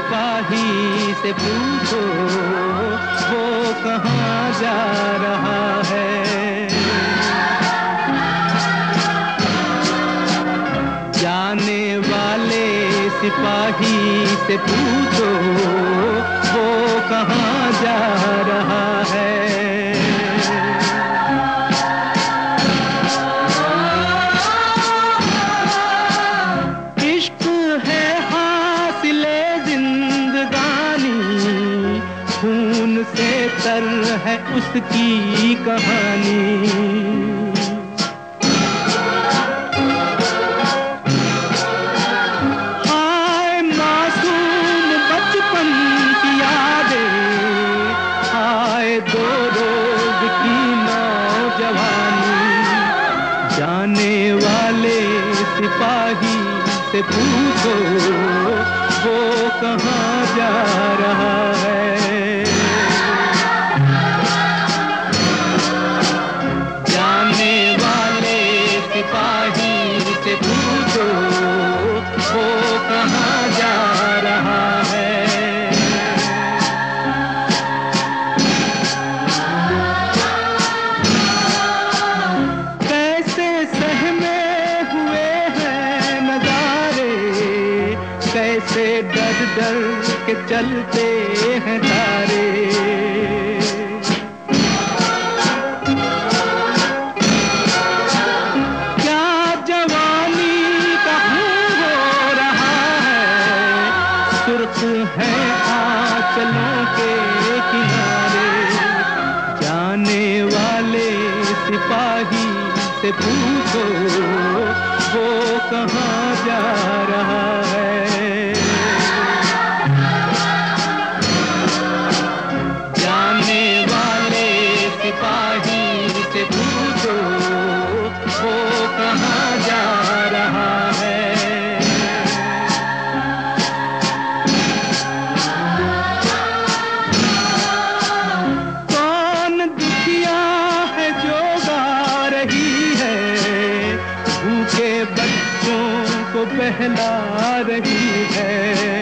सिपाही से पूछो वो कहाँ जा रहा है। जाने वाले सिपाही से पूछो वो कहाँ जा रहा है। इश्क है हासिले जिंदगानी, खून से तर है उसकी कहानी। दो रोज की नौजवानी, जाने वाले सिपाही से पूछो वो कहाँ जा रहा है। जाने वाले सिपाही से पूछो वो कहाँ जा रहा है। कैसे डर डर के चलते हैं तारे, क्या जवानी का खून हो रहा है, सुर्ख है आंचलों के किनारे। जाने वाले सिपाही से पूछो वो कहाँ जा रहा है। सिपाही से पूछो वो कहाँ जा रहा है। कौन दुखिया है जो गा रही है, भूखे बच्चों को बहला रही है।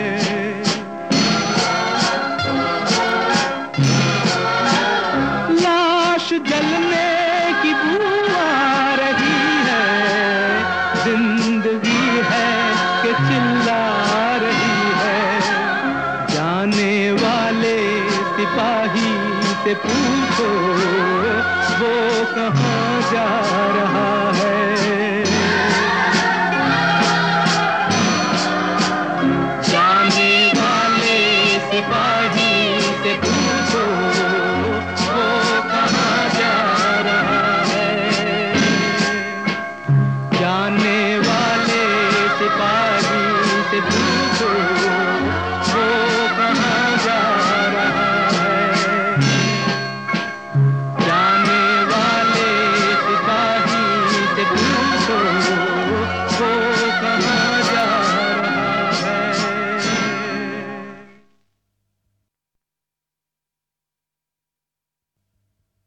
जलने की बू आ रही है, जिंदगी है कि चिल्ला रही है। जाने वाले सिपाही से पूछो वो कहाँ जा रहा है। जाने वाले सिपाही से पूछो जाने वाले सिपाही से पूछो